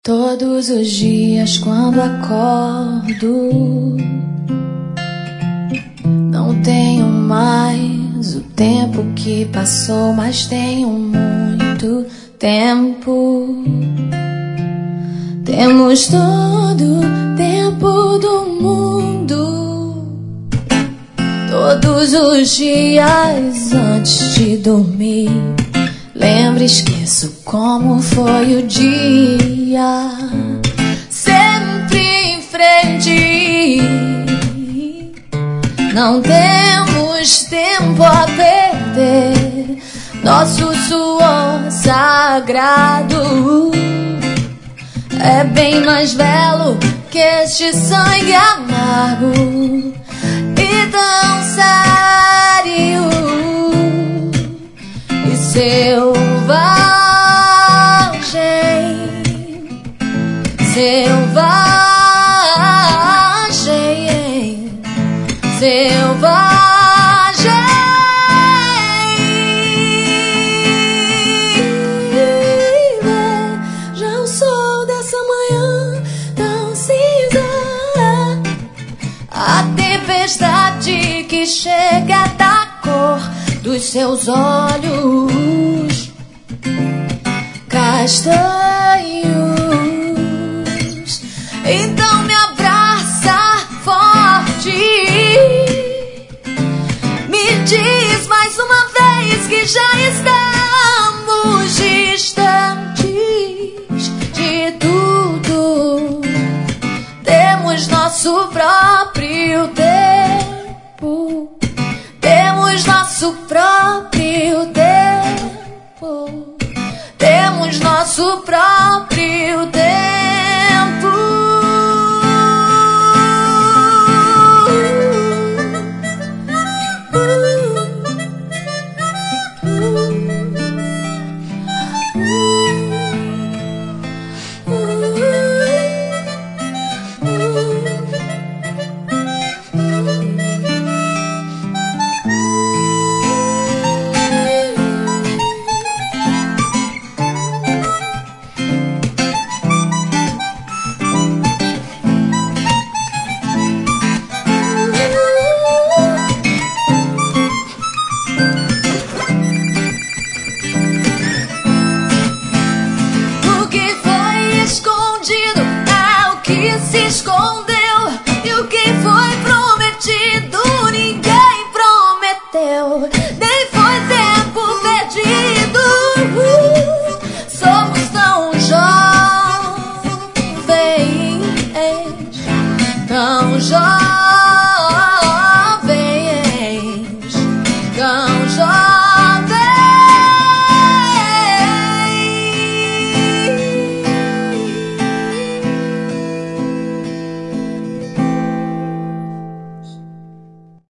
Todos os dias quando acordo, não tenho mais o tempo que passou, mas tenho muito tempo. Temos todo o tempo do mundo. Todos os dias antes de dormir, lembro e esqueço como foi o dia. Sempre em frente, não temos tempo a perder. Nosso suor sagrado é bem mais belo que este sangue amargo e tão sério e selvagem, selvagem, selvagem. Já o sol dessa manhã tão cinza, a tempestade que chega da cor dos seus olhos castanhos. Então me abraça forte, me diz mais uma vez que já estamos distantes de tudo. Temos nosso próprio